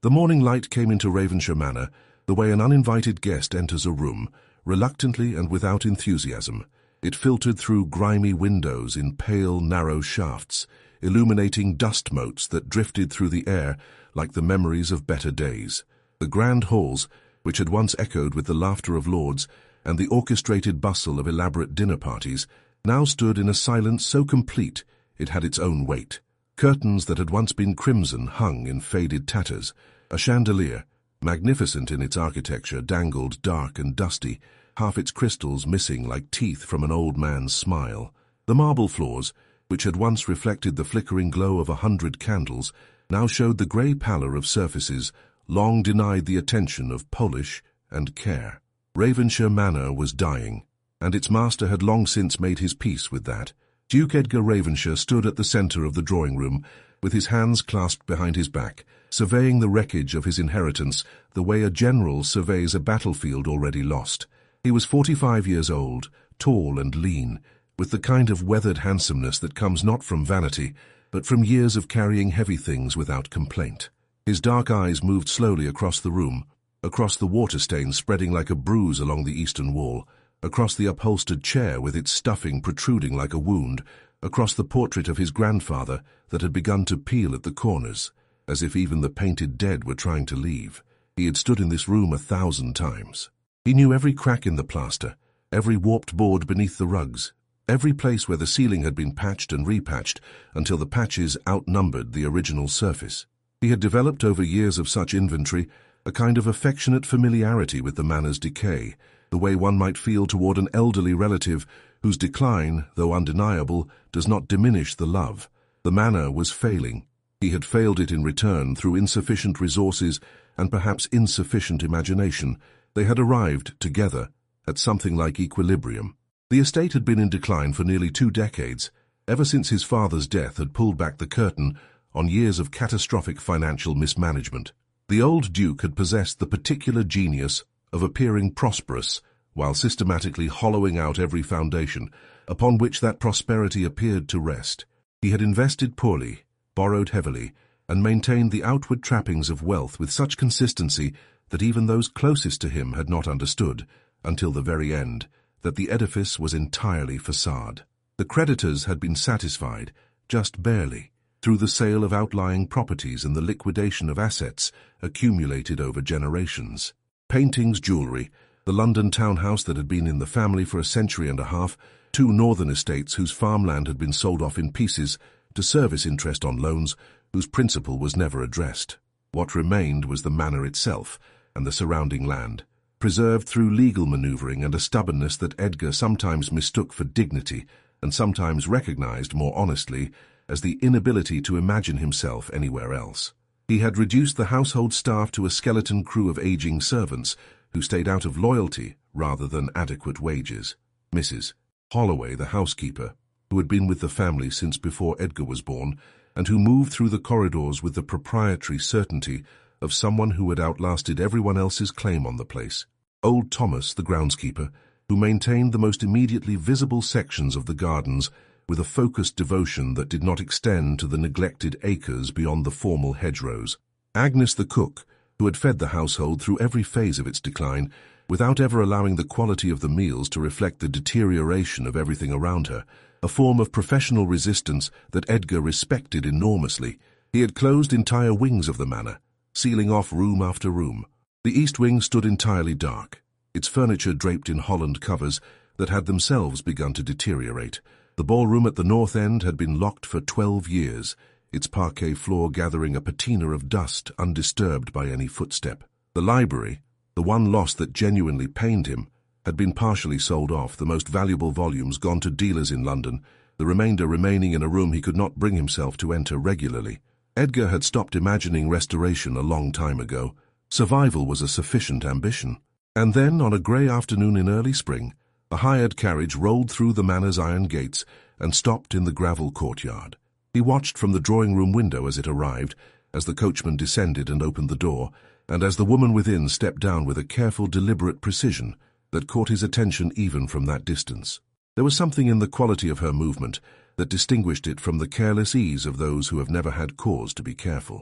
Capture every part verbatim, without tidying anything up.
The morning light came into Ravenshire Manor the way an uninvited guest enters a room, reluctantly and without enthusiasm. It filtered through grimy windows in pale, narrow shafts, illuminating dust motes that drifted through the air like the memories of better days. The grand halls, which had once echoed with the laughter of lords and the orchestrated bustle of elaborate dinner parties, now stood in a silence so complete it had its own weight. Curtains that had once been crimson hung in faded tatters. A chandelier, magnificent in its architecture, dangled dark and dusty, half its crystals missing like teeth from an old man's smile. The marble floors, which had once reflected the flickering glow of a hundred candles, now showed the grey pallor of surfaces long denied the attention of polish and care. Ravenshire Manor was dying, and its master had long since made his peace with that. Duke Edgar Ravenshire stood at the centre of the drawing-room, with his hands clasped behind his back, surveying the wreckage of his inheritance the way a general surveys a battlefield already lost. He was forty-five years old, tall and lean, with the kind of weathered handsomeness that comes not from vanity, but from years of carrying heavy things without complaint. His dark eyes moved slowly across the room, across the water stains spreading like a bruise along the eastern wall, across the upholstered chair with its stuffing protruding like a wound, across the portrait of his grandfather that had begun to peel at the corners, as if even the painted dead were trying to leave. He had stood in this room a thousand times. He knew every crack in the plaster, every warped board beneath the rugs, every place where the ceiling had been patched and repatched until the patches outnumbered the original surface. He had developed over years of such inventory a kind of affectionate familiarity with the manor's decay, the way one might feel toward an elderly relative whose decline, though undeniable, does not diminish the love. The manor was failing. He had failed it in return through insufficient resources and perhaps insufficient imagination. They had arrived together at something like equilibrium. The estate had been in decline for nearly two decades, ever since his father's death had pulled back the curtain on years of catastrophic financial mismanagement. The old duke had possessed the particular genius of appearing prosperous while systematically hollowing out every foundation upon which that prosperity appeared to rest. He had invested poorly, borrowed heavily, and maintained the outward trappings of wealth with such consistency that even those closest to him had not understood, until the very end, that the edifice was entirely facade. The creditors had been satisfied, just barely, through the sale of outlying properties and the liquidation of assets accumulated over generations. Paintings, jewellery, the London townhouse that had been in the family for a century and a half, two northern estates whose farmland had been sold off in pieces to service interest on loans whose principal was never addressed. What remained was the manor itself and the surrounding land, preserved through legal manoeuvring and a stubbornness that Edgar sometimes mistook for dignity and sometimes recognized more honestly as the inability to imagine himself anywhere else. He had reduced the household staff to a skeleton crew of aging servants who stayed out of loyalty rather than adequate wages. Missus Holloway, the housekeeper, who had been with the family since before Edgar was born, and who moved through the corridors with the proprietary certainty of someone who had outlasted everyone else's claim on the place. Old Thomas, the groundskeeper, who maintained the most immediately visible sections of the gardens with a focused devotion that did not extend to the neglected acres beyond the formal hedgerows. Agnes, the cook, who had fed the household through every phase of its decline, without ever allowing the quality of the meals to reflect the deterioration of everything around her, a form of professional resistance that Edgar respected enormously. He had closed entire wings of the manor, sealing off room after room. The east wing stood entirely dark, its furniture draped in holland covers that had themselves begun to deteriorate. The ballroom at the north end had been locked for twelve years, its parquet floor gathering a patina of dust undisturbed by any footstep. The library, the one loss that genuinely pained him, had been partially sold off, the most valuable volumes gone to dealers in London, the remainder remaining in a room he could not bring himself to enter regularly. Edgar had stopped imagining restoration a long time ago. Survival was a sufficient ambition. And then, on a grey afternoon in early spring, a hired carriage rolled through the manor's iron gates and stopped in the gravel courtyard. He watched from the drawing-room window as it arrived, as the coachman descended and opened the door, and as the woman within stepped down with a careful, deliberate precision that caught his attention even from that distance. There was something in the quality of her movement that distinguished it from the careless ease of those who have never had cause to be careful.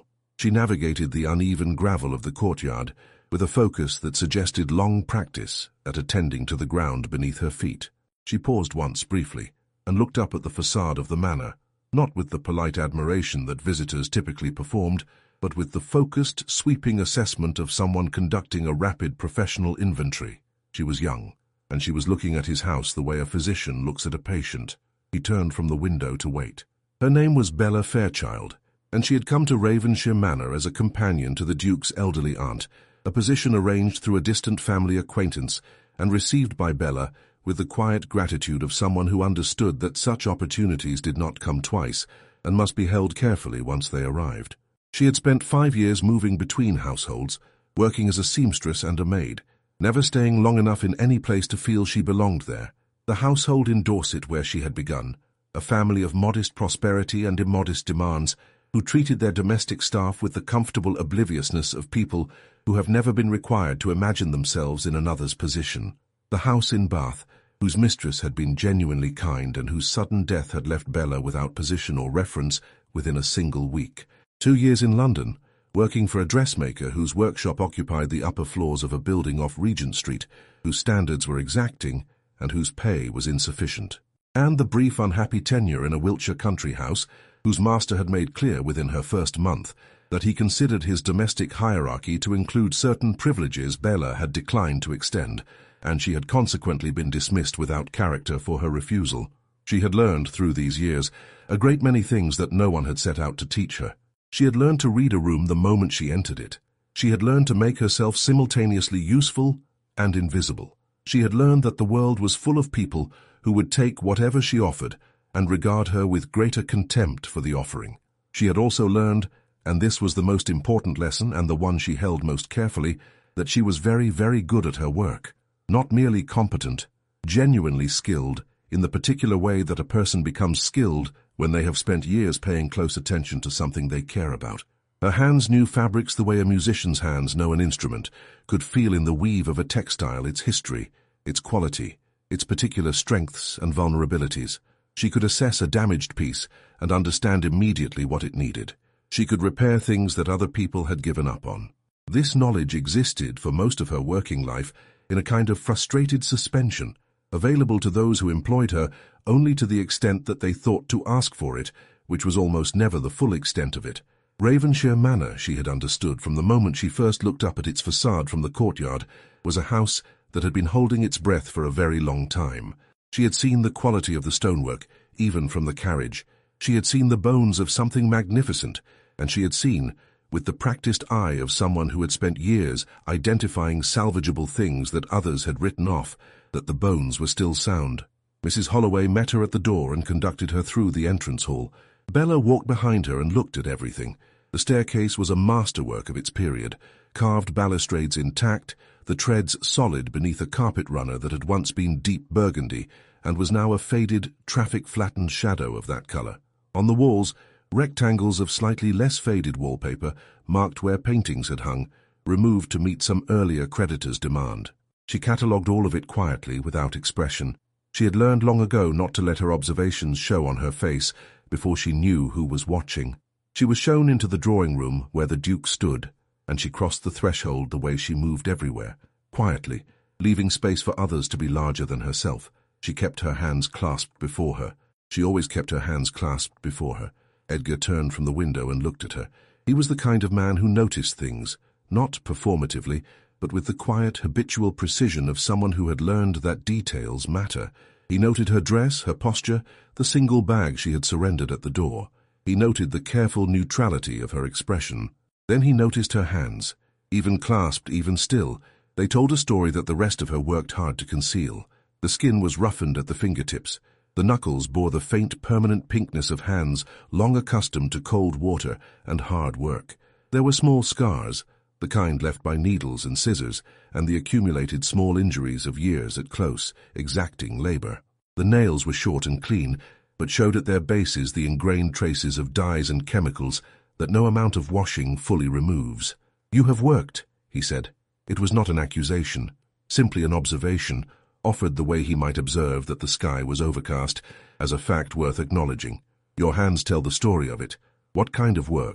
She navigated the uneven gravel of the courtyard with a focus that suggested long practice at attending to the ground beneath her feet. She paused once briefly and looked up at the facade of the manor, not with the polite admiration that visitors typically performed, but with the focused, sweeping assessment of someone conducting a rapid professional inventory. She was young, and she was looking at his house the way a physician looks at a patient. He turned from the window to wait. Her name was Bella Fairchild, and she had come to Ravenshire Manor as a companion to the Duke's elderly aunt, a position arranged through a distant family acquaintance and received by Bella with the quiet gratitude of someone who understood that such opportunities did not come twice and must be held carefully once they arrived. She had spent five years moving between households, working as a seamstress and a maid, never staying long enough in any place to feel she belonged there. The household in Dorset where she had begun, a family of modest prosperity and immodest demands, who treated their domestic staff with the comfortable obliviousness of people who have never been required to imagine themselves in another's position. The house in Bath, whose mistress had been genuinely kind and whose sudden death had left Bella without position or reference within a single week. Two years in London, working for a dressmaker whose workshop occupied the upper floors of a building off Regent Street, whose standards were exacting and whose pay was insufficient. And the brief unhappy tenure in a Wiltshire country house, whose master had made clear within her first month that he considered his domestic hierarchy to include certain privileges Bella had declined to extend, and she had consequently been dismissed without character for her refusal. She had learned, through these years, a great many things that no one had set out to teach her. She had learned to read a room the moment she entered it. She had learned to make herself simultaneously useful and invisible. She had learned that the world was full of people who would take whatever she offered and regard her with greater contempt for the offering. She had also learned, and this was the most important lesson and the one she held most carefully, that she was very, very good at her work. Not merely competent, genuinely skilled, in the particular way that a person becomes skilled when they have spent years paying close attention to something they care about. Her hands knew fabrics the way a musician's hands know an instrument, could feel in the weave of a textile its history, its quality, its particular strengths and vulnerabilities. She could assess a damaged piece and understand immediately what it needed. She could repair things that other people had given up on. This knowledge existed for most of her working life in a kind of frustrated suspension, available to those who employed her only to the extent that they thought to ask for it, which was almost never the full extent of it. Ravenshire Manor, she had understood from the moment she first looked up at its facade from the courtyard, was a house that had been holding its breath for a very long time. She had seen the quality of the stonework, even from the carriage. She had seen the bones of something magnificent, and she had seen, with the practiced eye of someone who had spent years identifying salvageable things that others had written off, that the bones were still sound. Missus Holloway met her at the door and conducted her through the entrance hall. Bella walked behind her and looked at everything. The staircase was a masterwork of its period, carved balustrades intact, the treads solid beneath a carpet runner that had once been deep burgundy and was now a faded, traffic-flattened shadow of that color. On the walls, rectangles of slightly less faded wallpaper marked where paintings had hung, removed to meet some earlier creditor's demand. She catalogued all of it quietly, without expression. She had learned long ago not to let her observations show on her face before she knew who was watching. She was shown into the drawing-room where the Duke stood, and she crossed the threshold the way she moved everywhere, quietly, leaving space for others to be larger than herself. She kept her hands clasped before her. She always kept her hands clasped before her. Edgar turned from the window and looked at her. He was the kind of man who noticed things, not performatively, but with the quiet, habitual precision of someone who had learned that details matter. He noted her dress, her posture, the single bag she had surrendered at the door. He noted the careful neutrality of her expression. Then he noticed her hands, even clasped, even still. They told a story that the rest of her worked hard to conceal. The skin was roughened at the fingertips. The knuckles bore the faint, permanent pinkness of hands long accustomed to cold water and hard work. There were small scars, the kind left by needles and scissors, and the accumulated small injuries of years at close, exacting labor. The nails were short and clean, but showed at their bases the ingrained traces of dyes and chemicals that no amount of washing fully removes. "You have worked," he said. It was not an accusation, simply an observation, offered the way he might observe that the sky was overcast, as a fact worth acknowledging. "Your hands tell the story of it. What kind of work?"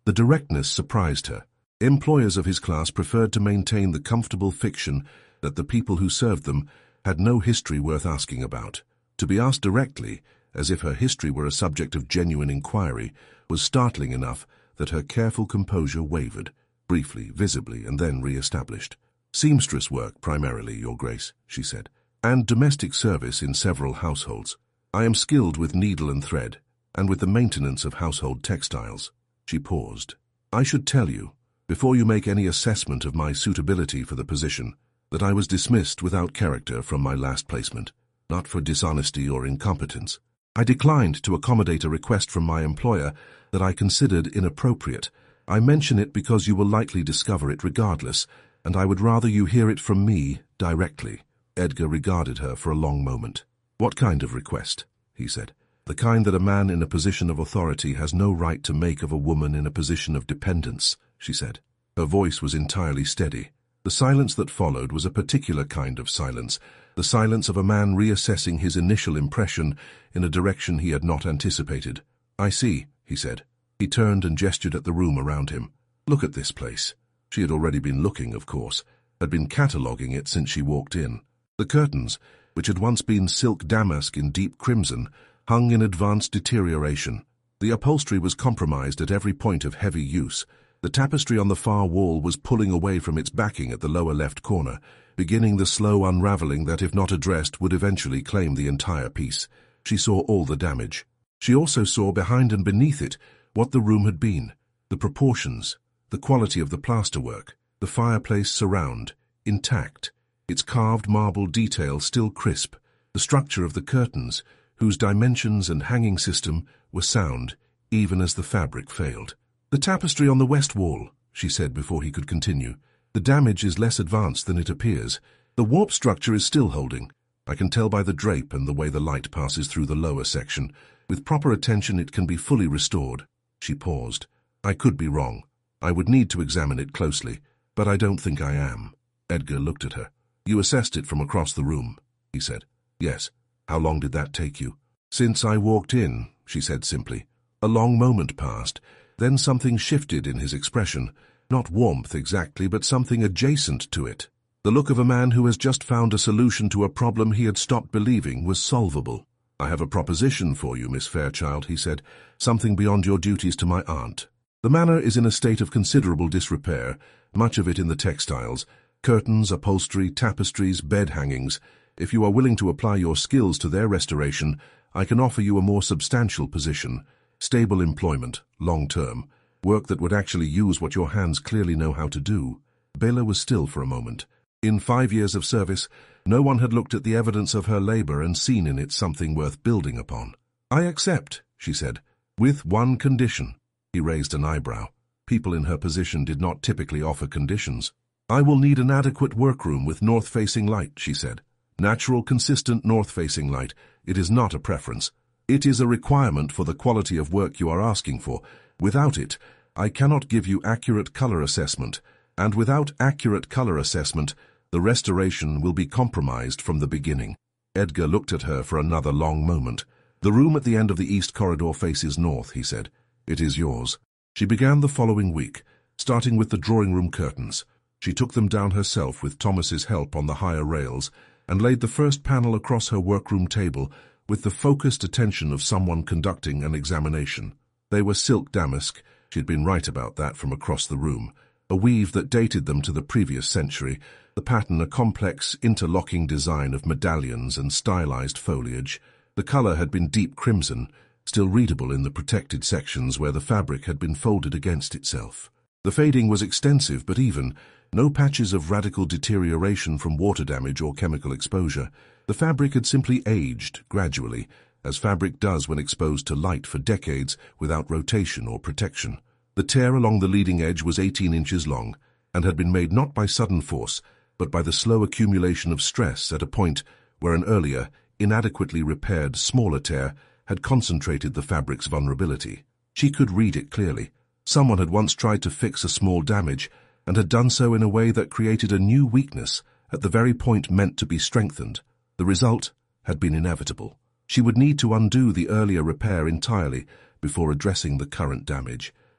The directness surprised her. Employers of his class preferred to maintain the comfortable fiction that the people who served them had no history worth asking about. To be asked directly, as if her history were a subject of genuine inquiry, was startling enough that her careful composure wavered, briefly, visibly, and then re-established. "Seamstress work, primarily, Your Grace," she said, "and domestic service in several households. I am skilled with needle and thread, and with the maintenance of household textiles." She paused. "I should tell you, before you make any assessment of my suitability for the position, that I was dismissed without character from my last placement, not for dishonesty or incompetence. I declined to accommodate a request from my employer that I considered inappropriate. I mention it because you will likely discover it regardless, and I would rather you hear it from me directly." Edgar regarded her for a long moment. "What kind of request?" he said. "The kind that a man in a position of authority has no right to make of a woman in a position of dependence," she said. Her voice was entirely steady. The silence that followed was a particular kind of silence, the silence of a man reassessing his initial impression in a direction he had not anticipated. "I see," he said. He turned and gestured at the room around him. "Look at this place." She had already been looking, of course, had been cataloguing it since she walked in. The curtains, which had once been silk damask in deep crimson, hung in advanced deterioration. The upholstery was compromised at every point of heavy use. The tapestry on the far wall was pulling away from its backing at the lower left corner, beginning the slow unraveling that, if not addressed, would eventually claim the entire piece. She saw all the damage. She also saw behind and beneath it what the room had been, the proportions, the quality of the plasterwork, the fireplace surround, intact, its carved marble detail still crisp, the structure of the curtains, whose dimensions and hanging system were sound, even as the fabric failed. "The tapestry on the west wall," she said before he could continue. "The damage is less advanced than it appears. The warp structure is still holding. I can tell by the drape and the way the light passes through the lower section. With proper attention it can be fully restored." She paused. "I could be wrong. I would need to examine it closely, but I don't think I am." Edgar looked at her. "You assessed it from across the room," he said. "Yes. How long did that take you?" "Since I walked in," she said simply. A long moment passed. Then something shifted in his expression. Not warmth exactly, but something adjacent to it. The look of a man who has just found a solution to a problem he had stopped believing was solvable. "I have a proposition for you, Miss Fairchild," he said. "Something beyond your duties to my aunt. The manor is in a state of considerable disrepair, much of it in the textiles. Curtains, upholstery, tapestries, bed hangings. If you are willing to apply your skills to their restoration, I can offer you a more substantial position. Stable employment, long-term, work that would actually use what your hands clearly know how to do." Bela was still for a moment. In five years of service, no one had looked at the evidence of her labor and seen in it something worth building upon. "I accept," she said, "with one condition." He raised an eyebrow. People in her position did not typically offer conditions. "I will need an adequate workroom with north-facing light," she said. "Natural, consistent north-facing light. It is not a preference. It is a requirement for the quality of work you are asking for. Without it, I cannot give you accurate color assessment, and without accurate color assessment, the restoration will be compromised from the beginning." Edgar looked at her for another long moment. "The room at the end of the east corridor faces north," he said. "It is yours." She began the following week, starting with the drawing-room curtains. She took them down herself with Thomas's help on the higher rails, and laid the first panel across her workroom table with the focused attention of someone conducting an examination. They were silk damask. She had been right about that from across the room. A weave that dated them to the previous century, the pattern a complex, interlocking design of medallions and stylized foliage. The color had been deep crimson, still readable in the protected sections where the fabric had been folded against itself. The fading was extensive but even, no patches of radical deterioration from water damage or chemical exposure. The fabric had simply aged, gradually, as fabric does when exposed to light for decades without rotation or protection. The tear along the leading edge was eighteen inches long, and had been made not by sudden force, but by the slow accumulation of stress at a point where an earlier, inadequately repaired, smaller tear had concentrated the fabric's vulnerability. She could read it clearly. Someone had once tried to fix a small damage, and had done so in a way that created a new weakness at the very point meant to be strengthened. The result had been inevitable. She would need to undo the earlier repair entirely before addressing the current damage.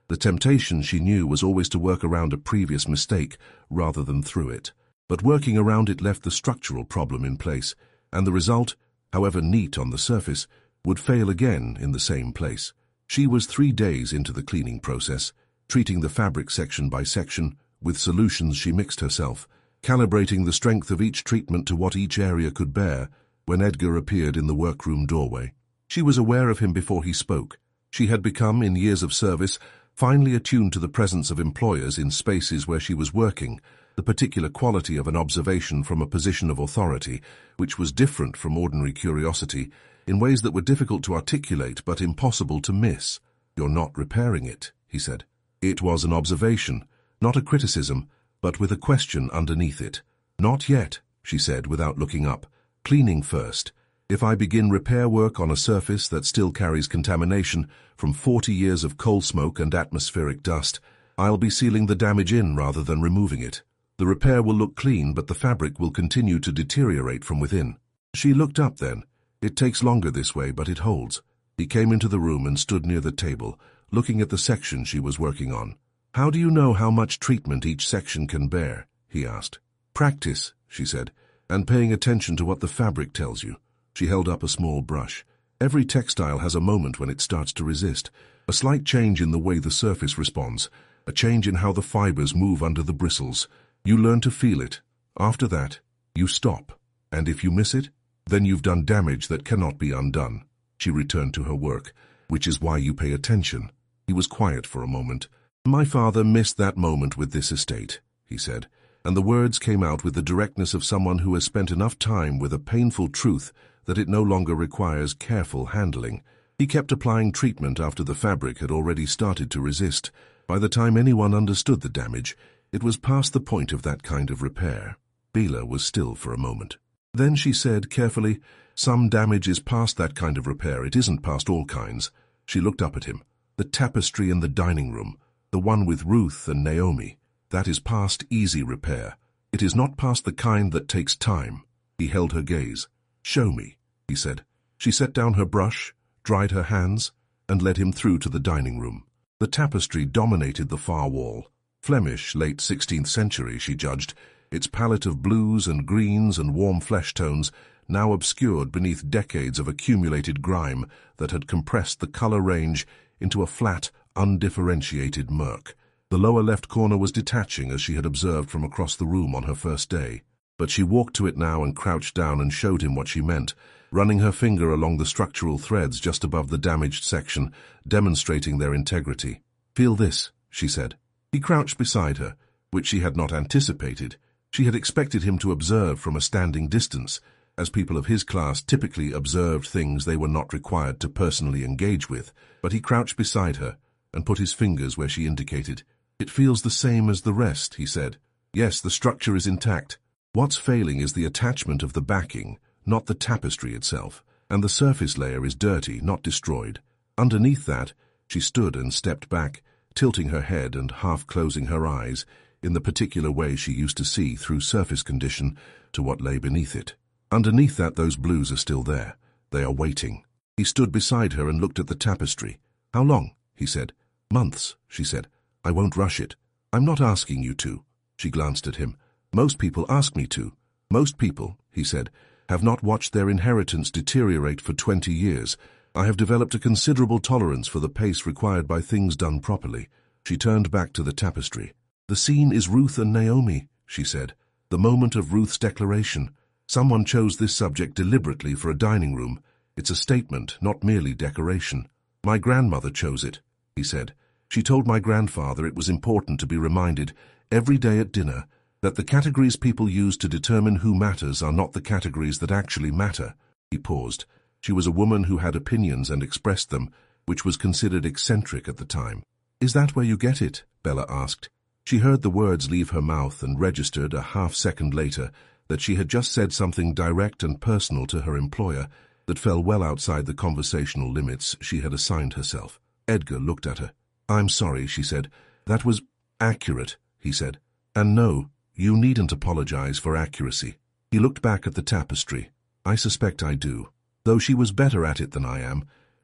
The temptation, she knew, was always to work around a previous mistake rather than through it. But working around it left the structural problem in place, and the result, however neat on the surface, would fail again in the same place. She was three days into the cleaning process, treating the fabric section by section with solutions she mixed herself, calibrating the strength of each treatment to what each area could bear, when Edgar appeared in the workroom doorway. She was aware of him before he spoke. She had become, in years of service, finely attuned to the presence of employers in spaces where she was working, the particular quality of an observation from a position of authority, which was different from ordinary curiosity, in ways that were difficult to articulate but impossible to miss. "You're not repairing it," he said. It was an observation, not a criticism, but with a question underneath it. "Not yet," she said without looking up. "Cleaning first. If I begin repair work on a surface that still carries contamination from forty years of coal smoke and atmospheric dust, I'll be sealing the damage in rather than removing it. The repair will look clean, but the fabric will continue to deteriorate from within." She looked up then. "It takes longer this way, but it holds." He came into the room and stood near the table, looking at the section she was working on. "How do you know how much treatment each section can bear?" he asked. "Practice," she said, "and paying attention to what the fabric tells you." She held up a small brush. "Every textile has a moment when it starts to resist, a slight change in the way the surface responds, a change in how the fibers move under the bristles. You learn to feel it. After that, you stop. And if you miss it, then you've done damage that cannot be undone." She returned to her work. "Which is why you pay attention." He was quiet for a moment. "My father missed that moment with this estate," he said, and the words came out with the directness of someone who has spent enough time with a painful truth that it no longer requires careful handling. He kept applying treatment after the fabric had already started to resist. By the time anyone understood the damage, it was past the point of that kind of repair. Bela was still for a moment. Then she said carefully, "Some damage is past that kind of repair. It isn't past all kinds." She looked up at him. "The tapestry in the dining room, the one with Ruth and Naomi, that is past easy repair. It is not past the kind that takes time." He held her gaze. "Show me," he said. She set down her brush, dried her hands, and led him through to the dining room. The tapestry dominated the far wall. Flemish, late sixteenth century, she judged, its palette of blues and greens and warm flesh tones now obscured beneath decades of accumulated grime that had compressed the color range into a flat, undifferentiated murk. The lower left corner was detaching as she had observed from across the room on her first day. But she walked to it now and crouched down and showed him what she meant, running her finger along the structural threads just above the damaged section, demonstrating their integrity. "Feel this," she said. He crouched beside her, which she had not anticipated. She had expected him to observe from a standing distance, as people of his class typically observed things they were not required to personally engage with, but he crouched beside her and put his fingers where she indicated. "It feels the same as the rest," he said. "Yes, the structure is intact. What's failing is the attachment of the backing, not the tapestry itself, and the surface layer is dirty, not destroyed. Underneath that," she stood and stepped back, tilting her head and half-closing her eyes, in the particular way she used to see through surface condition to what lay beneath it. "Underneath that, those blues are still there. They are waiting." He stood beside her and looked at the tapestry. "How long?" he said. "Months," she said. "I won't rush it. I'm not asking you to." She glanced at him. "Most people ask me to. Most people," he said, "have not watched their inheritance deteriorate for twenty years. I have developed a considerable tolerance for the pace required by things done properly." She turned back to the tapestry. "The scene is Ruth and Naomi," she said. "The moment of Ruth's declaration. Someone chose this subject deliberately for a dining room. It's a statement, not merely decoration. My grandmother chose it," he said. "She told my grandfather it was important to be reminded, every day at dinner, that the categories people use to determine who matters are not the categories that actually matter." He paused. She was a woman who had opinions and expressed them, which was considered eccentric at the time. "Is that where you get it?" Bela asked. She heard the words leave her mouth and registered a half-second later that she had just said something direct and personal to her employer that fell well outside the conversational limits she had assigned herself. Edgar looked at her. "I'm sorry," she said. "That was accurate," he said. "And no, you needn't apologize for accuracy." He looked back at the tapestry. "I suspect I do. Though she was better at it than I am,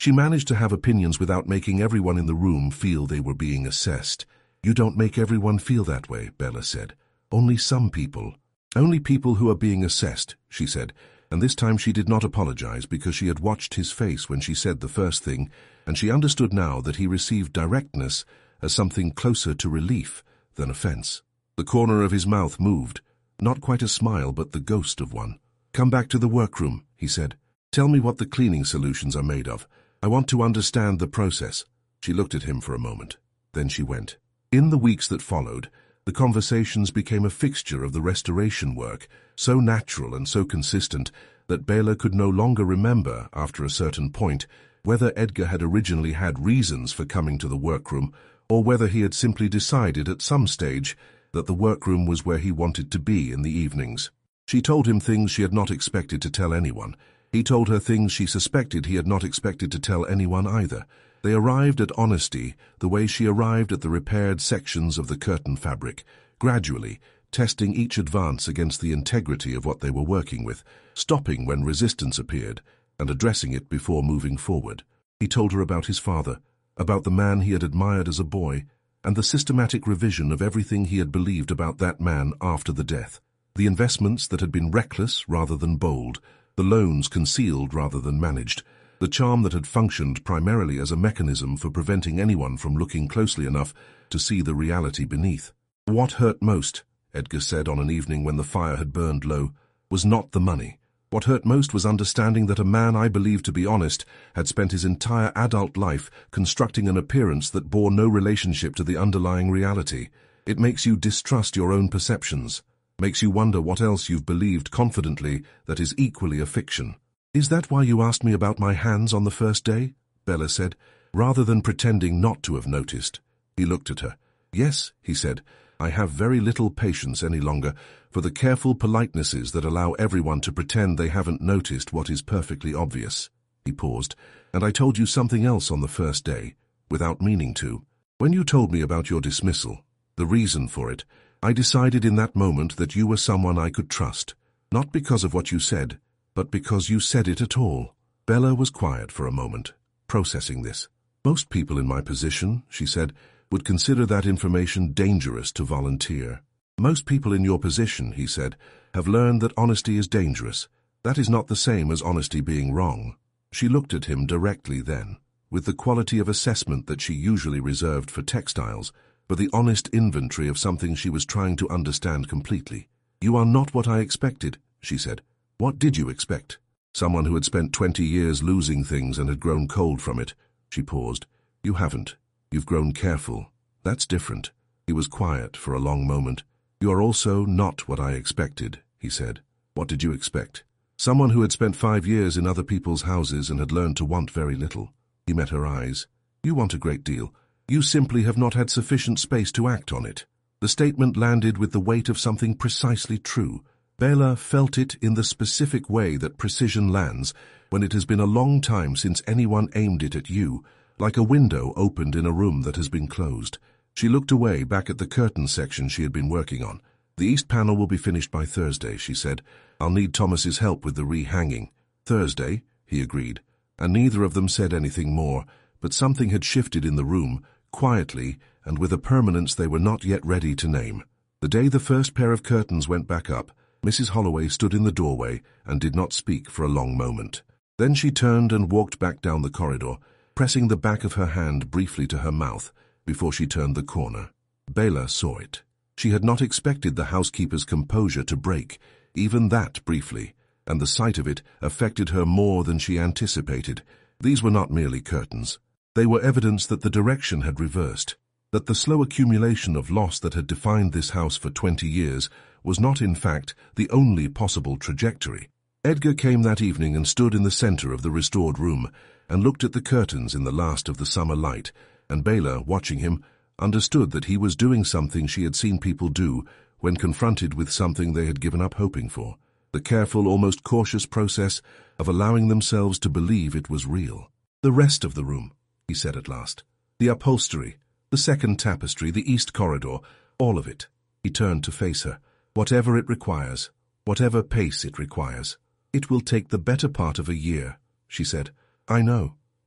She managed to have opinions without making everyone in the room feel they were being assessed. "You don't make everyone feel that way," Bella said. "Only some people. Only people who are being assessed," she said, and this time she did not apologize because she had watched his face when she said the first thing, and she understood now that he received directness as something closer to relief than offense. The corner of his mouth moved, not quite a smile but the ghost of one. "Come back to the workroom," he said. "Tell me what the cleaning solutions are made of. I want to understand the process." She looked at him for a moment. Then she went. In the weeks that followed, the conversations became a fixture of the restoration work, so natural and so consistent that Bela could no longer remember, after a certain point, whether Edgar had originally had reasons for coming to the workroom or whether he had simply decided at some stage that the workroom was where he wanted to be in the evenings. She told him things she had not expected to tell anyone. He told her things she suspected he had not expected to tell anyone either. They arrived at honesty the way she arrived at the repaired sections of the curtain fabric, gradually, testing each advance against the integrity of what they were working with, stopping when resistance appeared, and addressing it before moving forward. He told her about his father, about the man he had admired as a boy, and the systematic revision of everything he had believed about that man after the death. The investments that had been reckless rather than bold, the loans concealed rather than managed, the charm that had functioned primarily as a mechanism for preventing anyone from looking closely enough to see the reality beneath. "What hurt most," Edgar said on an evening when the fire had burned low, "was not the money. What hurt most was understanding that a man I believed to be honest had spent his entire adult life constructing an appearance that bore no relationship to the underlying reality. It makes you distrust your own perceptions, makes you wonder what else you've believed confidently that is equally a fiction." "Is that why you asked me about my hands on the first day?" Bella said, rather than pretending not to have noticed. He looked at her. "Yes," he said, "I have very little patience any longer for the careful politenesses that allow everyone to pretend they haven't noticed what is perfectly obvious." He paused. "And I told you something else on the first day, without meaning to. When you told me about your dismissal, the reason for it, I decided in that moment that you were someone I could trust, not because of what you said, but because you said it at all." Bella was quiet for a moment, processing this. "Most people in my position," she said, "would consider that information dangerous to volunteer." "Most people in your position," he said, "have learned that honesty is dangerous. That is not the same as honesty being wrong." She looked at him directly then, with the quality of assessment that she usually reserved for textiles, for the honest inventory of something she was trying to understand completely. "You are not what I expected," she said. "What did you expect?" "Someone who had spent twenty years losing things and had grown cold from it." She paused. "You haven't. You've grown careful. That's different." He was quiet for a long moment. "You are also not what I expected," he said. "What did you expect?" "Someone who had spent five years in other people's houses and had learned to want very little." He met her eyes. "You want a great deal. You simply have not had sufficient space to act on it." The statement landed with the weight of something precisely true. Bela felt it in the specific way that precision lands when it has been a long time since anyone aimed it at you, like a window opened in a room that has been closed. She looked away back at the curtain section she had been working on. "The east panel will be finished by Thursday," she said. "I'll need Thomas's help with the rehanging." "Thursday," he agreed, and neither of them said anything more, but something had shifted in the room, quietly and with a permanence they were not yet ready to name. The day the first pair of curtains went back up, Missus Holloway stood in the doorway and did not speak for a long moment. Then she turned and walked back down the corridor, pressing the back of her hand briefly to her mouth before she turned the corner. Bela saw it. She had not expected the housekeeper's composure to break, even that briefly, and the sight of it affected her more than she anticipated. These were not merely curtains. They were evidence that the direction had reversed, that the slow accumulation of loss that had defined this house for twenty years was not, in fact, the only possible trajectory. Edgar came that evening and stood in the center of the restored room and looked at the curtains in the last of the summer light, and Bela, watching him, understood that he was doing something she had seen people do when confronted with something they had given up hoping for, the careful, almost cautious process of allowing themselves to believe it was real. "The rest of the room," he said at last. "The upholstery, the second tapestry, the east corridor, all of it." He turned to face her. "Whatever it requires, whatever pace it requires." "It will take the better part of a year," she said. "I know.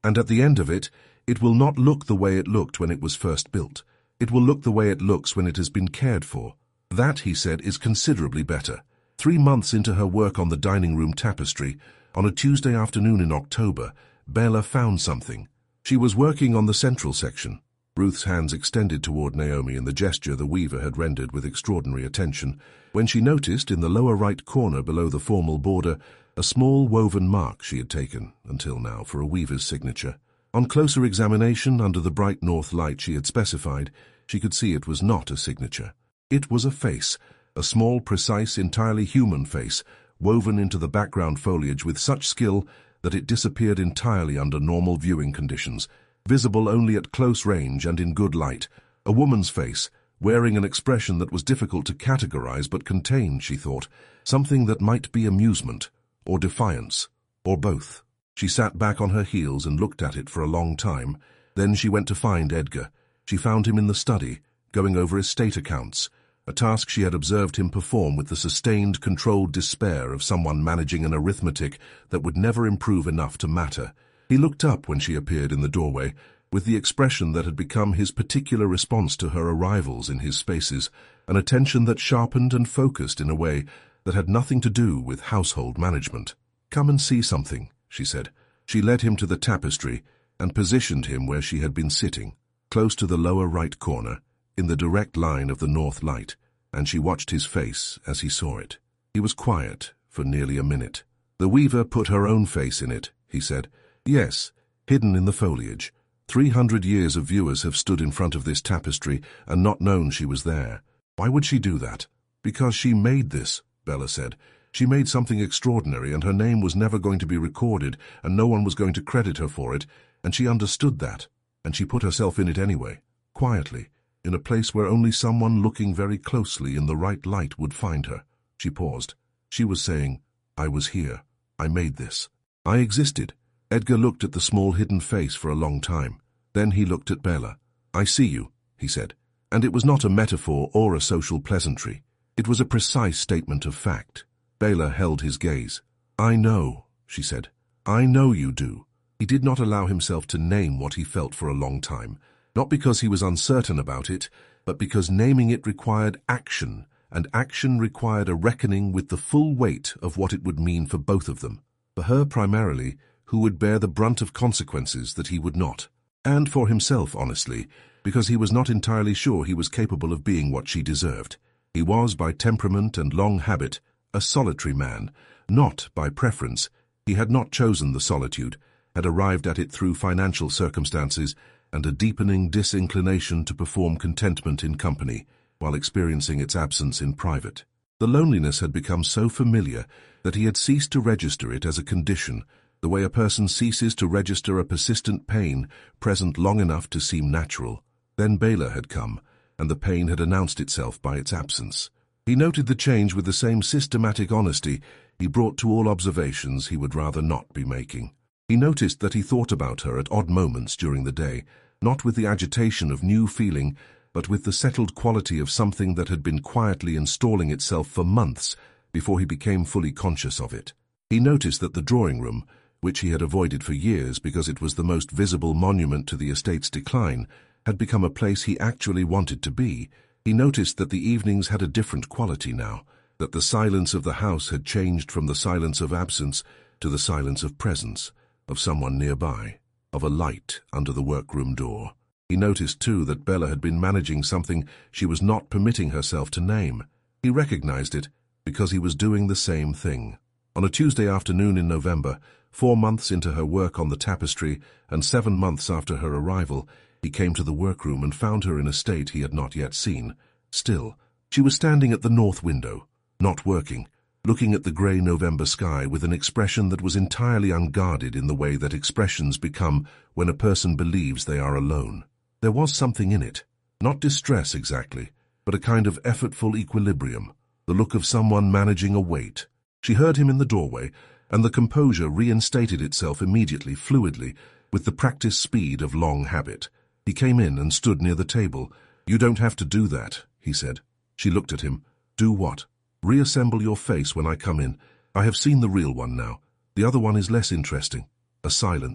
And at the end of it, it will not look the way it looked when it was first built. It will look the way it looks when it has been cared for. That, he said, is considerably better. Three months into her work on the dining room tapestry, on a Tuesday afternoon in October, Bela found something. She was working on the central section. Ruth's hands extended toward Naomi in the gesture the weaver had rendered with extraordinary attention, when she noticed in the lower right corner below the formal border a small woven mark she had taken, until now, for a weaver's signature. On closer examination, under the bright north light she had specified, she could see it was not a signature. It was a face, a small, precise, entirely human face, woven into the background foliage with such skill that it disappeared entirely under normal viewing conditions, visible only at close range and in good light. A woman's face, wearing an expression that was difficult to categorize but contained, she thought, something that might be amusement, or defiance, or both. She sat back on her heels and looked at it for a long time. Then she went to find Edgar. She found him in the study, going over estate accounts, a task she had observed him perform with the sustained, controlled despair of someone managing an arithmetic that would never improve enough to matter. He looked up when she appeared in the doorway, with the expression that had become his particular response to her arrivals in his spaces, an attention that sharpened and focused in a way that had nothing to do with household management. "Come and see something," she said. She led him to the tapestry and positioned him where she had been sitting, close to the lower right corner, in the direct line of the north light, and she watched his face as he saw it. He was quiet for nearly a minute. "The weaver put her own face in it," he said. "Yes, hidden in the foliage. Three hundred years of viewers have stood in front of this tapestry and not known she was there. Why would she do that?" "Because she made this," Bela said. "She made something extraordinary, and her name was never going to be recorded, and no one was going to credit her for it, and she understood that, and she put herself in it anyway, quietly, in a place where only someone looking very closely in the right light would find her." She paused. She was saying, "I was here. I made this. I existed." Edgar looked at the small hidden face for a long time. Then he looked at Bela. "I see you," he said. And it was not a metaphor or a social pleasantry. It was a precise statement of fact. Bela held his gaze. "I know," she said. "I know you do." He did not allow himself to name what he felt for a long time, not because he was uncertain about it, but because naming it required action, and action required a reckoning with the full weight of what it would mean for both of them. For her primarily, who would bear the brunt of consequences that he would not. And for himself, honestly, because he was not entirely sure he was capable of being what she deserved. He was, by temperament and long habit, a solitary man, not by preference. He had not chosen the solitude, had arrived at it through financial circumstances and a deepening disinclination to perform contentment in company, while experiencing its absence in private. The loneliness had become so familiar that he had ceased to register it as a condition, the way a person ceases to register a persistent pain present long enough to seem natural. Then Bela had come, and the pain had announced itself by its absence. He noted the change with the same systematic honesty he brought to all observations he would rather not be making. He noticed that he thought about her at odd moments during the day, not with the agitation of new feeling, but with the settled quality of something that had been quietly installing itself for months before he became fully conscious of it. He noticed that the drawing room, which he had avoided for years because it was the most visible monument to the estate's decline, had become a place he actually wanted to be. He noticed that the evenings had a different quality now, that the silence of the house had changed from the silence of absence to the silence of presence, of someone nearby, of a light under the workroom door. He noticed, too, that Bela had been managing something she was not permitting herself to name. He recognized it because he was doing the same thing. On a Tuesday afternoon in November, four months into her work on the tapestry and seven months after her arrival, he came to the workroom and found her in a state he had not yet seen. Still, she was standing at the north window, not working, looking at the grey November sky with an expression that was entirely unguarded in the way that expressions become when a person believes they are alone. There was something in it, not distress exactly, but a kind of effortful equilibrium, the look of someone managing a weight. She heard him in the doorway, and the composure reinstated itself immediately, fluidly, with the practiced speed of long habit. He came in and stood near the table. "You don't have to do that," he said. She looked at him. "Do what?" "Reassemble your face when I come in. I have seen the real one now. The other one is less interesting." A silence.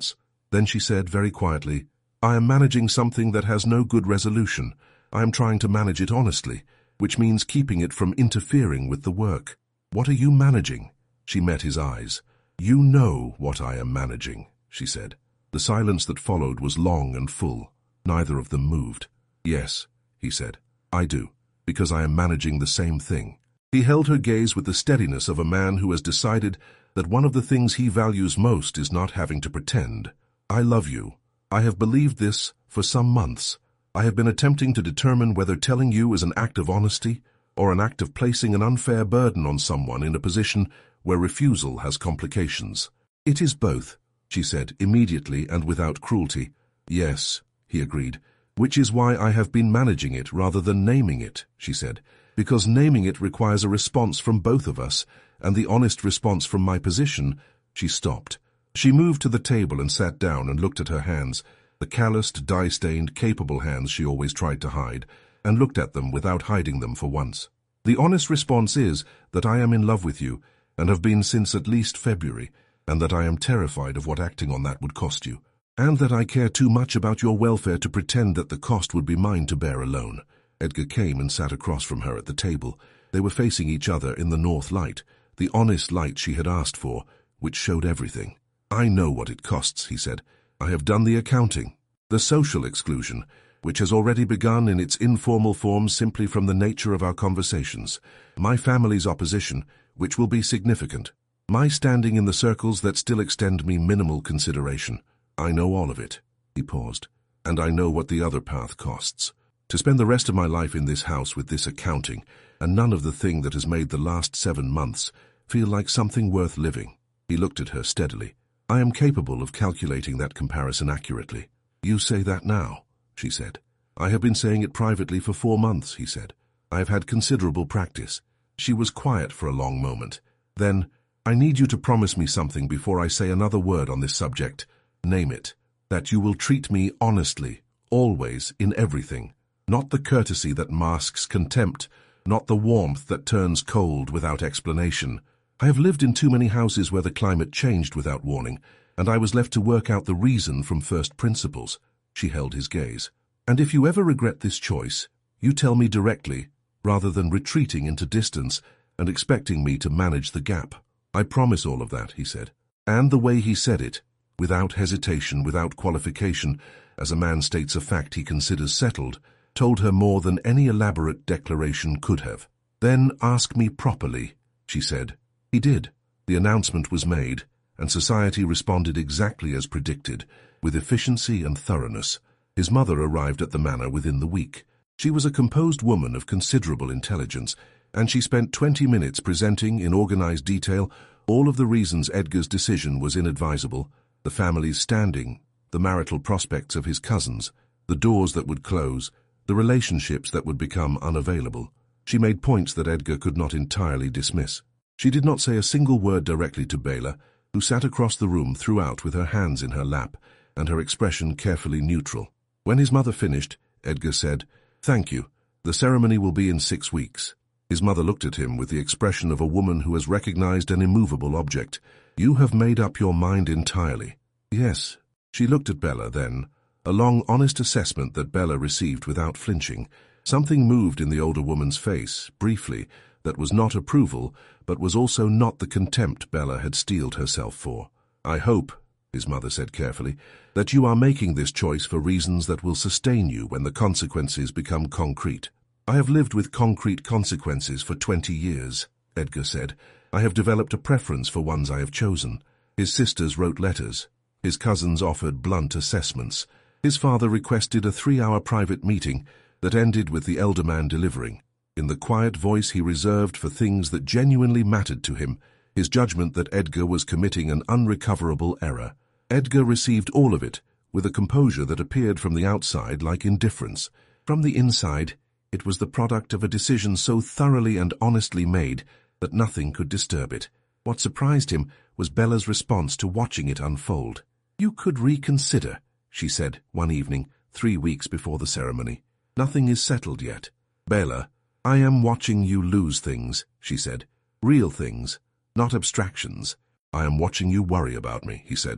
Then she said very quietly, "I am managing something that has no good resolution. I am trying to manage it honestly, which means keeping it from interfering with the work." "What are you managing?" She met his eyes. "You know what I am managing," she said. The silence that followed was long and full. Neither of them moved. "Yes," he said, "I do, because I am managing the same thing." He held her gaze with the steadiness of a man who has decided that one of the things he values most is not having to pretend. "I love you. I have believed this for some months. I have been attempting to determine whether telling you is an act of honesty or an act of placing an unfair burden on someone in a position where refusal has complications." "It is both," she said immediately and without cruelty. "Yes," he agreed, "which is why I have been managing it rather than naming it," she said, "because naming it requires a response from both of us, and the honest response from my position." She stopped. She moved to the table and sat down and looked at her hands, the calloused, dye-stained, capable hands she always tried to hide, and looked at them without hiding them for once. "The honest response is that I am in love with you, and have been since at least February, and that I am terrified of what acting on that would cost you, and that I care too much about your welfare to pretend that the cost would be mine to bear alone." Edgar came and sat across from her at the table. They were facing each other in the north light, the honest light she had asked for, which showed everything. "I know what it costs," he said. "I have done the accounting. The social exclusion, which has already begun in its informal form simply from the nature of our conversations. My family's opposition, which will be significant. My standing in the circles that still extend me minimal consideration. I know all of it." He paused. "And I know what the other path costs. To spend the rest of my life in this house with this accounting, and none of the thing that has made the last seven months feel like something worth living." He looked at her steadily. "I am capable of calculating that comparison accurately." "You say that now," she said. "I have been saying it privately for four months, he said. "I have had considerable practice." She was quiet for a long moment. Then, "I need you to promise me something before I say another word on this subject. Name it. That you will treat me honestly, always, in everything. Not the courtesy that masks contempt, not the warmth that turns cold without explanation. I have lived in too many houses where the climate changed without warning, and I was left to work out the reason from first principles." She held his gaze. "And if you ever regret this choice, you tell me directly, rather than retreating into distance and expecting me to manage the gap." "I promise all of that," he said. And the way he said it, without hesitation, without qualification, as a man states a fact he considers settled, told her more than any elaborate declaration could have. "Then ask me properly," she said. He did. The announcement was made, and society responded exactly as predicted, with efficiency and thoroughness. His mother arrived at the manor within the week. She was a composed woman of considerable intelligence, and she spent twenty minutes presenting in organized detail all of the reasons Edgar's decision was inadvisable, the family's standing, the marital prospects of his cousins, the doors that would close, the relationships that would become unavailable. She made points that Edgar could not entirely dismiss. She did not say a single word directly to Bela, who sat across the room throughout with her hands in her lap, and her expression carefully neutral. When his mother finished, Edgar said, "Thank you. The ceremony will be in six weeks." His mother looked at him with the expression of a woman who has recognized an immovable object. "You have made up your mind entirely." "Yes." She looked at Bela then, a long, honest assessment that Bela received without flinching. Something moved in the older woman's face, briefly, that was not approval, but was also not the contempt Bela had steeled herself for. "I hope," his mother said carefully, "that you are making this choice for reasons that will sustain you when the consequences become concrete." "I have lived with concrete consequences for twenty years, Edgar said. "I have developed a preference for ones I have chosen." His sisters wrote letters. His cousins offered blunt assessments. His father requested a three-hour private meeting that ended with the elder man delivering, in the quiet voice he reserved for things that genuinely mattered to him, his judgment that Edgar was committing an unrecoverable error. Edgar received all of it, with a composure that appeared from the outside like indifference. From the inside, it was the product of a decision so thoroughly and honestly made that nothing could disturb it. What surprised him was Bela's response to watching it unfold. "You could reconsider," she said one evening, three weeks before the ceremony. "Nothing is settled yet." "Bela, I am watching you lose things," she said. "Real things, not abstractions." "I am watching you worry about me," he said.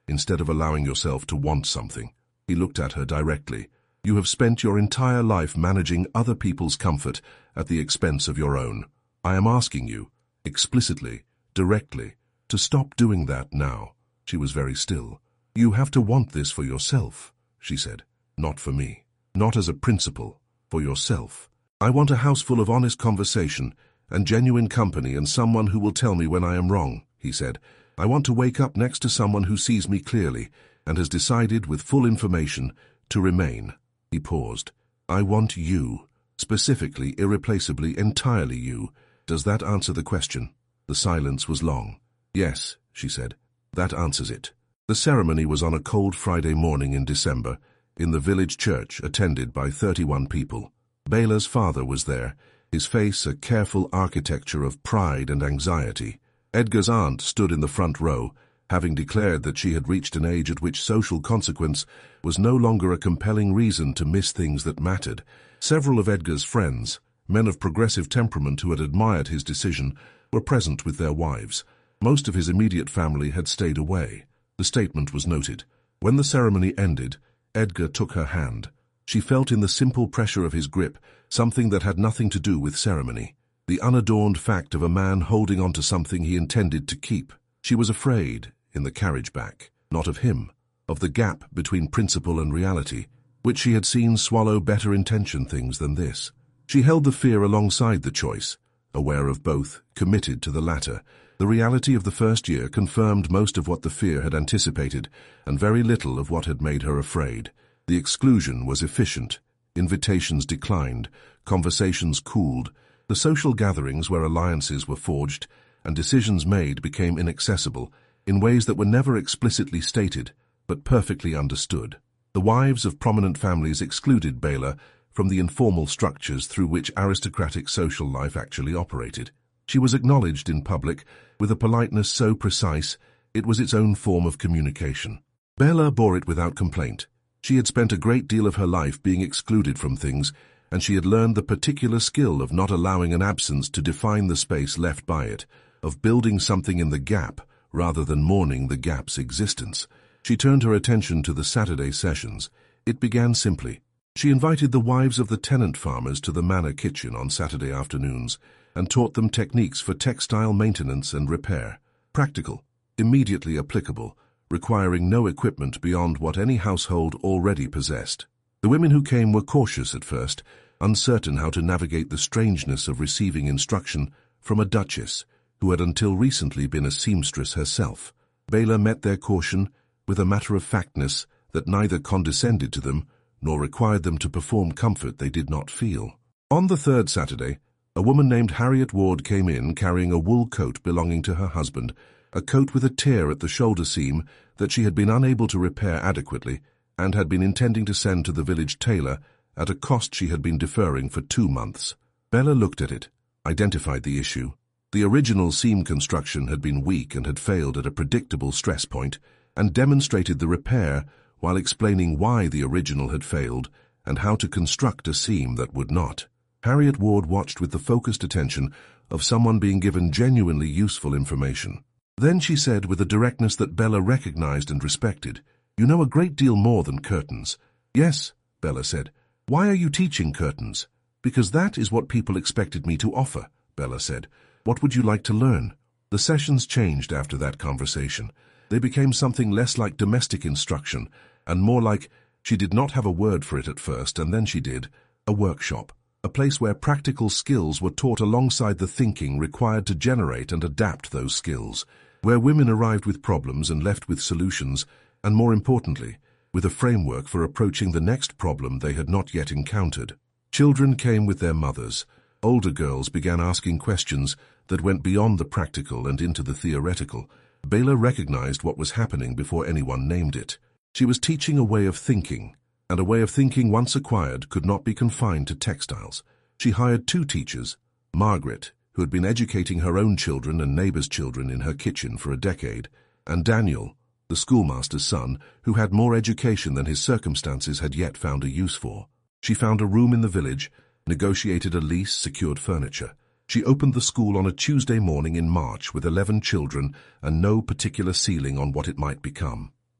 instead of allowing yourself to want something. He looked at her directly. You have spent your entire life managing other people's comfort at the expense of your own. I am asking you, explicitly, directly, to stop doing that now. She was very still. You have to want this for yourself, she said. Not for me. Not as a principle. For yourself. I want a house full of honest conversation and genuine company and someone who will tell me when I am wrong, he said. I want to wake up next to someone who sees me clearly and has decided with full information to remain. He paused. I want you, specifically, irreplaceably, entirely you. Does that answer the question? The silence was long. Yes, she said. That answers it. The ceremony was on a cold Friday morning in December, in the village church attended by thirty-one people. Bela's father was there, his face a careful architecture of pride and anxiety. Edgar's aunt stood in the front row, having declared that she had reached an age at which social consequence was no longer a compelling reason to miss things that mattered. Several of Edgar's friends, men of progressive temperament who had admired his decision, were present with their wives. Most of his immediate family had stayed away. The statement was noted. When the ceremony ended, Edgar took her hand. She felt in the simple pressure of his grip something that had nothing to do with ceremony. The unadorned fact of a man holding on to something he intended to keep. She was afraid, in the carriage back, not of him, of the gap between principle and reality, which she had seen swallow better-intentioned things than this. She held the fear alongside the choice, aware of both, committed to the latter. The reality of the first year confirmed most of what the fear had anticipated, and very little of what had made her afraid. The exclusion was efficient. Invitations declined, conversations cooled. The social gatherings where alliances were forged and decisions made became inaccessible in ways that were never explicitly stated, but perfectly understood. The wives of prominent families excluded Bela from the informal structures through which aristocratic social life actually operated. She was acknowledged in public with a politeness so precise it was its own form of communication. Bela bore it without complaint. She had spent a great deal of her life being excluded from things, and she had learned the particular skill of not allowing an absence to define the space left by it, of building something in the gap rather than mourning the gap's existence. She turned her attention to the Saturday sessions. It began simply. She invited the wives of the tenant farmers to the manor kitchen on Saturday afternoons and taught them techniques for textile maintenance and repair, practical, immediately applicable, requiring no equipment beyond what any household already possessed. The women who came were cautious at first, uncertain how to navigate the strangeness of receiving instruction from a duchess who had until recently been a seamstress herself. Bela met their caution with a matter-of-factness that neither condescended to them nor required them to perform comfort they did not feel. On the third Saturday, a woman named Harriet Ward came in carrying a wool coat belonging to her husband, a coat with a tear at the shoulder seam that she had been unable to repair adequately and had been intending to send to the village tailor at a cost she had been deferring for two months. Bela looked at it, identified the issue. The original seam construction had been weak and had failed at a predictable stress point, and demonstrated the repair while explaining why the original had failed and how to construct a seam that would not. Harriet Ward watched with the focused attention of someone being given genuinely useful information. Then she said with a directness that Bela recognized and respected, "You know a great deal more than curtains." "Yes," Bela said. "Why are you teaching curtains?" "Because that is what people expected me to offer," Bela said. "What would you like to learn?" The sessions changed after that conversation. They became something less like domestic instruction and more like, she did not have a word for it at first, and then she did, a workshop, a place where practical skills were taught alongside the thinking required to generate and adapt those skills, where women arrived with problems and left with solutions, and more importantly, with a framework for approaching the next problem they had not yet encountered. Children came with their mothers. Older girls began asking questions that went beyond the practical and into the theoretical. Bela recognized what was happening before anyone named it. She was teaching a way of thinking, and a way of thinking once acquired could not be confined to textiles. She hired two teachers, Margaret, who had been educating her own children and neighbors' children in her kitchen for a decade, and Daniel, the schoolmaster's son, who had more education than his circumstances had yet found a use for. She found a room in the village, negotiated a lease, secured furniture. She opened the school on a Tuesday morning in March with eleven children and no particular ceiling on what it might become.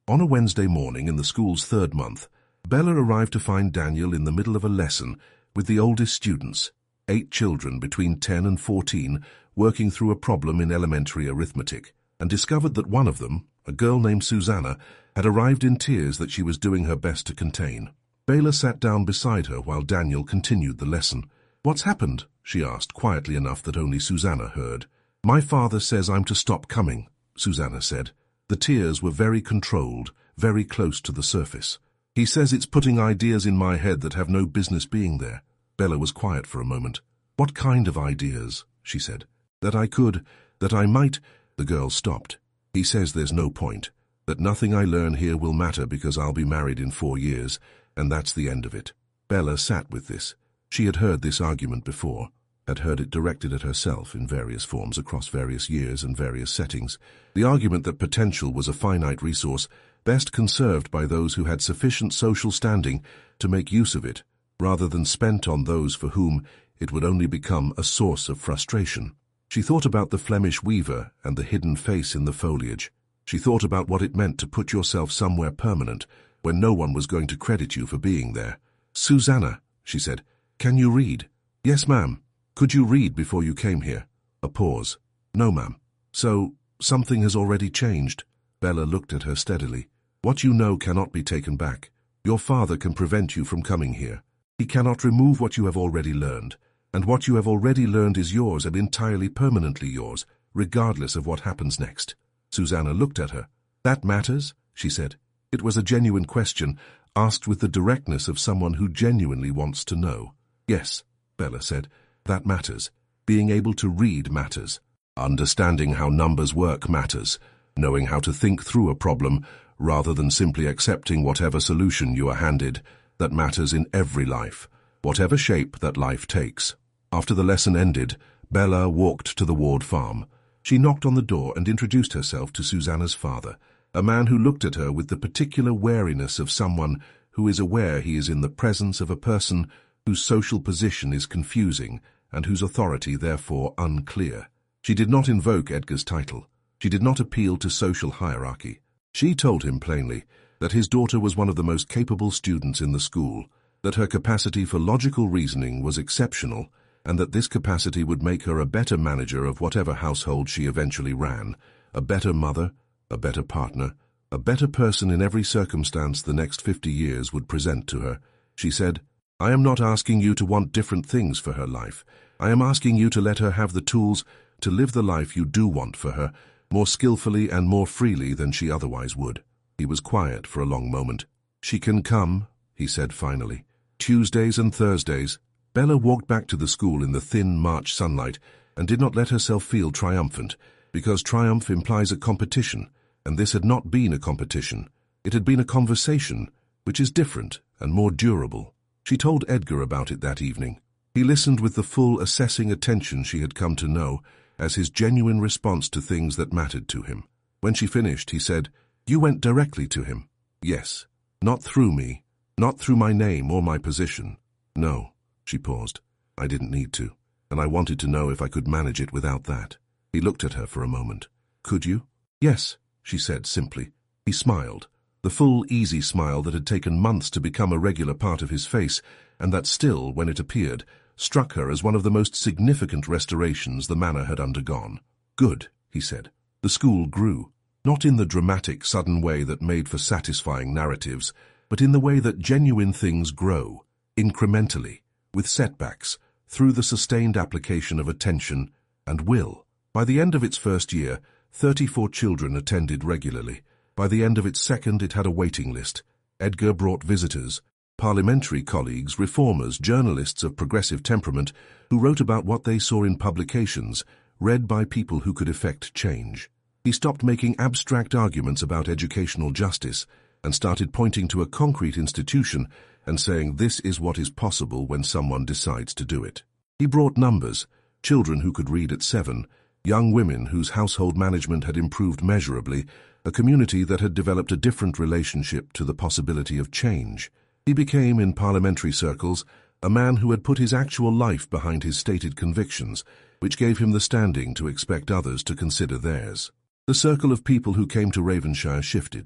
On a Wednesday morning in the school's third month, Bella arrived to find Daniel in the middle of a lesson with the oldest students, eight children between ten and fourteen, working through a problem in elementary arithmetic, and discovered that one of them, a girl named Susanna, had arrived in tears that she was doing her best to contain. Bella sat down beside her while Daniel continued the lesson. "What's happened?" she asked, quietly enough that only Susanna heard. "My father says I'm to stop coming," Susanna said. The tears were very controlled, very close to the surface. "He says it's putting ideas in my head that have no business being there." Bella was quiet for a moment. "What kind of ideas?" she said. "That I could, that I might—" The girl stopped. "He says there's no point, that nothing I learn here will matter because I'll be married in four years, and that's the end of it." Bella sat with this. She had heard this argument before, had heard it directed at herself in various forms across various years and various settings. The argument that potential was a finite resource, best conserved by those who had sufficient social standing to make use of it, rather than spent on those for whom it would only become a source of frustration. She thought about the Flemish weaver and the hidden face in the foliage. She thought about what it meant to put yourself somewhere permanent when no one was going to credit you for being there. "Susanna," she said, "can you read?" "Yes, ma'am." "Could you read before you came here?" A pause. "No, ma'am." "So, something has already changed?" Bella looked at her steadily. "What you know cannot be taken back. Your father can prevent you from coming here. He cannot remove what you have already learned, and what you have already learned is yours and entirely permanently yours, regardless of what happens next." Susanna looked at her. "That matters?" she said. It was a genuine question, asked with the directness of someone who genuinely wants to know. "Yes," Bella said. "That matters. Being able to read matters. Understanding how numbers work matters. Knowing how to think through a problem, rather than simply accepting whatever solution you are handed, that matters in every life, whatever shape that life takes." After the lesson ended, Bella walked to the Ward farm. She knocked on the door and introduced herself to Susanna's father, a man who looked at her with the particular wariness of someone who is aware he is in the presence of a person whose social position is confusing and whose authority therefore unclear. She did not invoke Edgar's title. She did not appeal to social hierarchy. She told him plainly that his daughter was one of the most capable students in the school, that her capacity for logical reasoning was exceptional, and that this capacity would make her a better manager of whatever household she eventually ran, a better mother, a better partner, a better person in every circumstance the next fifty years would present to her. She said, "I am not asking you to want different things for her life. I am asking you to let her have the tools to live the life you do want for her, more skillfully and more freely than she otherwise would." He was quiet for a long moment. "She can come," he said finally. "Tuesdays and Thursdays." Bella walked back to the school in the thin March sunlight and did not let herself feel triumphant, because triumph implies a competition, and this had not been a competition. It had been a conversation, which is different and more durable. She told Edgar about it that evening. He listened with the full assessing attention she had come to know as his genuine response to things that mattered to him. When she finished, he said, "You went directly to him?" "Yes. Not through me. Not through my name or my position. No." She paused. "I didn't need to, and I wanted to know if I could manage it without that." He looked at her for a moment. "Could you?" "Yes," she said simply. He smiled, the full, easy smile that had taken months to become a regular part of his face, and that still, when it appeared, struck her as one of the most significant restorations the manor had undergone. "Good," he said. The school grew, not in the dramatic, sudden way that made for satisfying narratives, but in the way that genuine things grow, incrementally, with setbacks, through the sustained application of attention and will. By the end of its first year, thirty-four children attended regularly. By the end of its second, it had a waiting list. Edgar brought visitors, parliamentary colleagues, reformers, journalists of progressive temperament, who wrote about what they saw in publications, read by people who could effect change. He stopped making abstract arguments about educational justice and started pointing to a concrete institution and saying this is what is possible when someone decides to do it. He brought numbers, children who could read at seven, young women whose household management had improved measurably, a community that had developed a different relationship to the possibility of change. He became, in parliamentary circles, a man who had put his actual life behind his stated convictions, which gave him the standing to expect others to consider theirs. The circle of people who came to Ravenshire shifted.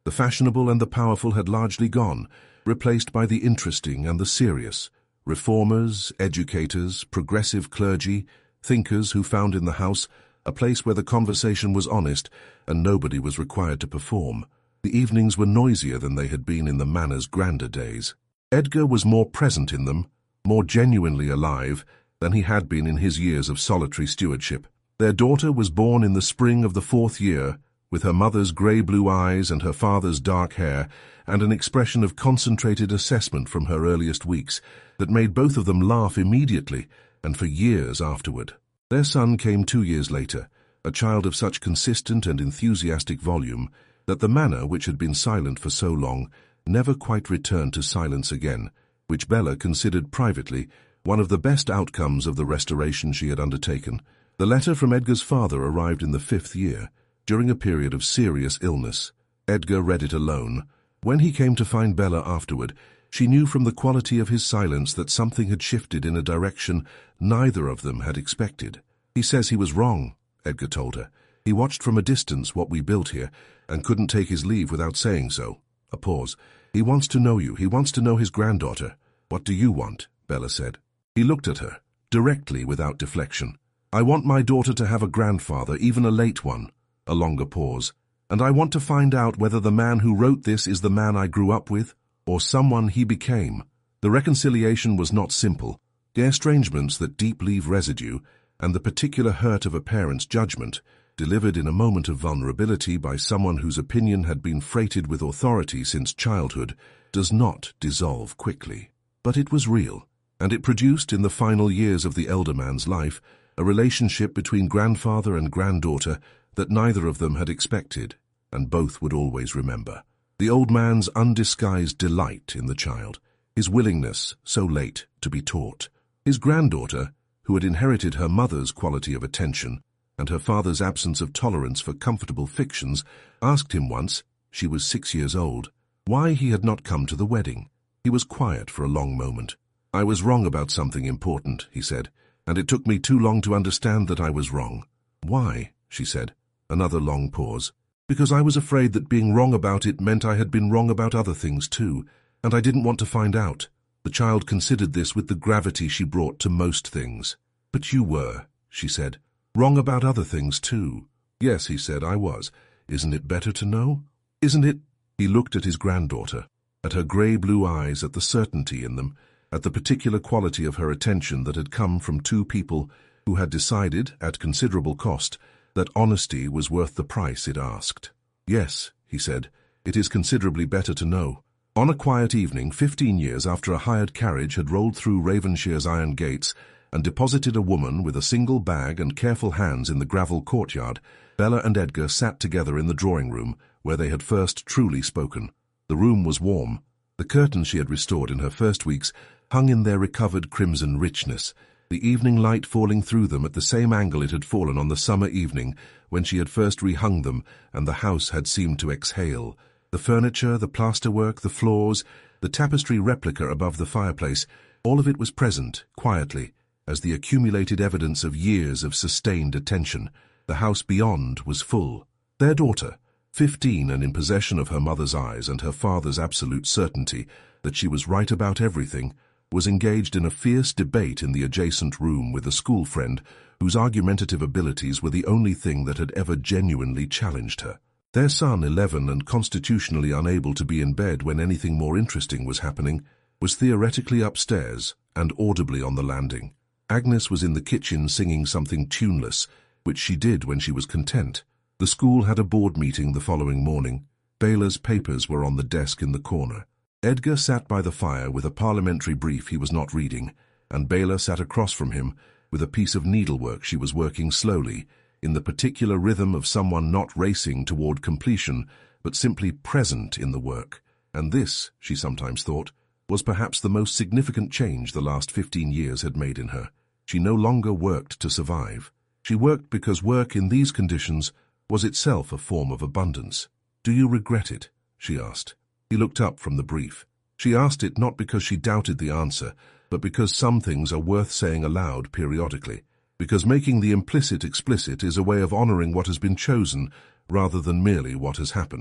The fashionable and the powerful had largely gone, replaced by the interesting and the serious. Reformers, educators, progressive clergy, thinkers who found in the house a place where the conversation was honest and nobody was required to perform. The evenings were noisier than they had been in the manor's grander days. Edgar was more present in them, more genuinely alive, than he had been in his years of solitary stewardship. Their daughter was born in the spring of the fourth year, with her mother's grey-blue eyes and her father's dark hair, and an expression of concentrated assessment from her earliest weeks that made both of them laugh immediately and for years afterward. Their son came two years later, a child of such consistent and enthusiastic volume that the manor, which had been silent for so long, never quite returned to silence again, which Bella considered privately one of the best outcomes of the restoration she had undertaken. The letter from Edgar's father arrived in the fifth year, during a period of serious illness. Edgar read it alone. When he came to find Bella afterward, she knew from the quality of his silence that something had shifted in a direction neither of them had expected. "He says he was wrong," Edgar told her. "He watched from a distance what we built here, and couldn't take his leave without saying so." A pause. "He wants to know you. He wants to know his granddaughter." "What do you want?" Bella said. He looked at her, directly without deflection. "I want my daughter to have a grandfather, even a late one." A longer pause. "And I want to find out whether the man who wrote this is the man I grew up with, or someone he became." The reconciliation was not simple. The estrangements that deep leave residue, and the particular hurt of a parent's judgment, delivered in a moment of vulnerability by someone whose opinion had been freighted with authority since childhood, does not dissolve quickly. But it was real, and it produced in the final years of the elder man's life a relationship between grandfather and granddaughter that neither of them had expected, and both would always remember. The old man's undisguised delight in the child, his willingness, so late, to be taught. His granddaughter, who had inherited her mother's quality of attention and her father's absence of tolerance for comfortable fictions, asked him once, she was six years old, why he had not come to the wedding. He was quiet for a long moment. "I was wrong about something important," he said, "and it took me too long to understand that I was wrong." "Why?" she said. Another long pause. "Because I was afraid that being wrong about it meant I had been wrong about other things too, and I didn't want to find out." The child considered this with the gravity she brought to most things. "But you were," she said. "Wrong about other things too." "Yes," he said, "I was. Isn't it better to know? Isn't it?" He looked at his granddaughter, at her grey-blue eyes, at the certainty in them, at the particular quality of her attention that had come from two people who had decided, at considerable cost, that honesty was worth the price it asked. "Yes," he said, "it is considerably better to know." On a quiet evening, fifteen years after a hired carriage had rolled through Ravenshire's iron gates and deposited a woman with a single bag and careful hands in the gravel courtyard, Bella and Edgar sat together in the drawing-room, where they had first truly spoken. The room was warm. The curtains she had restored in her first weeks hung in their recovered crimson richness, the evening light falling through them at the same angle it had fallen on the summer evening when she had first rehung them and the house had seemed to exhale. The furniture, the plasterwork, the floors, the tapestry replica above the fireplace, all of it was present, quietly, as the accumulated evidence of years of sustained attention. The house beyond was full. Their daughter, fifteen and in possession of her mother's eyes and her father's absolute certainty that she was right about everything, was engaged in a fierce debate in the adjacent room with a school friend whose argumentative abilities were the only thing that had ever genuinely challenged her. Their son, eleven and constitutionally unable to be in bed when anything more interesting was happening, was theoretically upstairs and audibly on the landing. Agnes was in the kitchen singing something tuneless, which she did when she was content. The school had a board meeting the following morning. Baylor's papers were on the desk in the corner. Edgar sat by the fire with a parliamentary brief he was not reading, and Baylor sat across from him with a piece of needlework she was working slowly, in the particular rhythm of someone not racing toward completion, but simply present in the work. And this, she sometimes thought, was perhaps the most significant change the last fifteen years had made in her. She no longer worked to survive. She worked because work in these conditions was itself a form of abundance. "Do you regret it?" she asked. He looked up from the brief. She asked it not because she doubted the answer, but because some things are worth saying aloud periodically, because making the implicit explicit is a way of honoring what has been chosen rather than merely what has happened.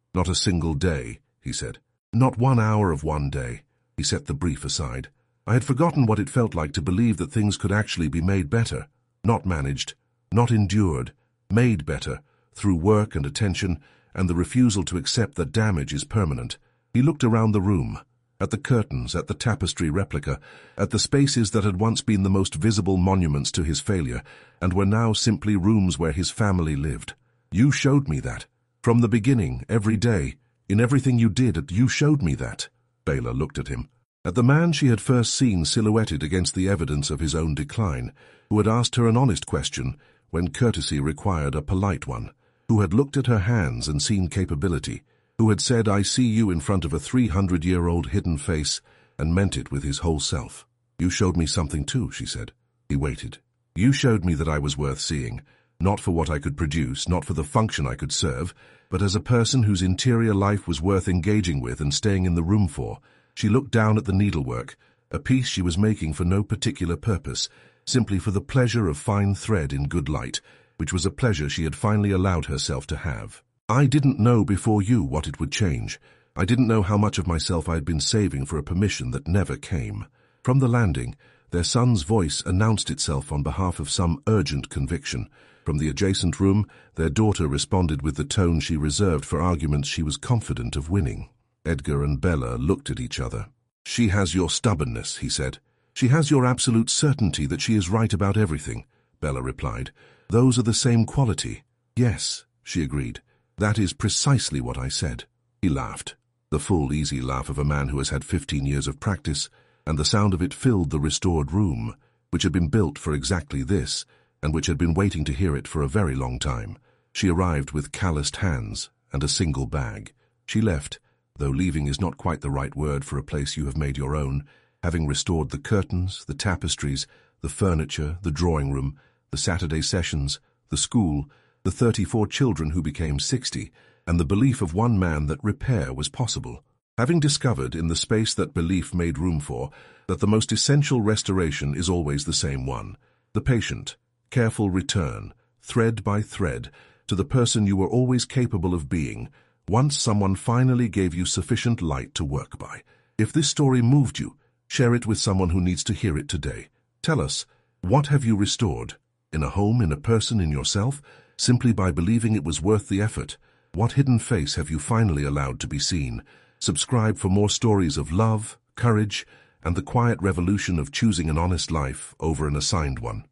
Not a single day, he said. Not one hour of one day. He set the brief aside. I had forgotten what it felt like to believe that things could actually be made better. Not managed, not endured, made better, through work and attention, and the refusal to accept that damage is permanent. He looked around the room, at the curtains, at the tapestry replica, at the spaces that had once been the most visible monuments to his failure, and were now simply rooms where his family lived. You showed me that. From the beginning, every day, in everything you did, you showed me that. Bela looked at him. At the man she had first seen silhouetted against the evidence of his own decline, who had asked her an honest question when courtesy required a polite one, who had looked at her hands and seen capability, who had said, I see you in front of a three hundred year old hidden face, and meant it with his whole self. You showed me something too, she said. He waited. You showed me that I was worth seeing, not for what I could produce, not for the function I could serve, but as a person whose interior life was worth engaging with and staying in the room for. She looked down at the needlework, a piece she was making for no particular purpose, simply for the pleasure of fine thread in good light, which was a pleasure she had finally allowed herself to have. I didn't know before you what it would change. I didn't know how much of myself I had been saving for a permission that never came. From the landing, their son's voice announced itself on behalf of some urgent conviction. From the adjacent room, their daughter responded with the tone she reserved for arguments she was confident of winning. Edgar and Bela looked at each other. She has your stubbornness, he said. She has your absolute certainty that she is right about everything, Bela replied. Those are the same quality. Yes, she agreed. That is precisely what I said. He laughed, the full, easy laugh of a man who has had fifteen years of practice, and the sound of it filled the restored room, which had been built for exactly this, and which had been waiting to hear it for a very long time. She arrived with calloused hands and a single bag. She left, though leaving is not quite the right word for a place you have made your own, having restored the curtains, the tapestries, the furniture, the drawing room, the Saturday sessions, the school, the thirty-four children who became sixty, and the belief of one man that repair was possible. Having discovered, in the space that belief made room for, that the most essential restoration is always the same one, the patient, careful return, thread by thread, to the person you were always capable of being, once someone finally gave you sufficient light to work by. If this story moved you, share it with someone who needs to hear it today. Tell us, what have you restored? In a home, in a person, in yourself? Simply by believing it was worth the effort. What hidden face have you finally allowed to be seen? Subscribe for more stories of love, courage, and the quiet revolution of choosing an honest life over an assigned one.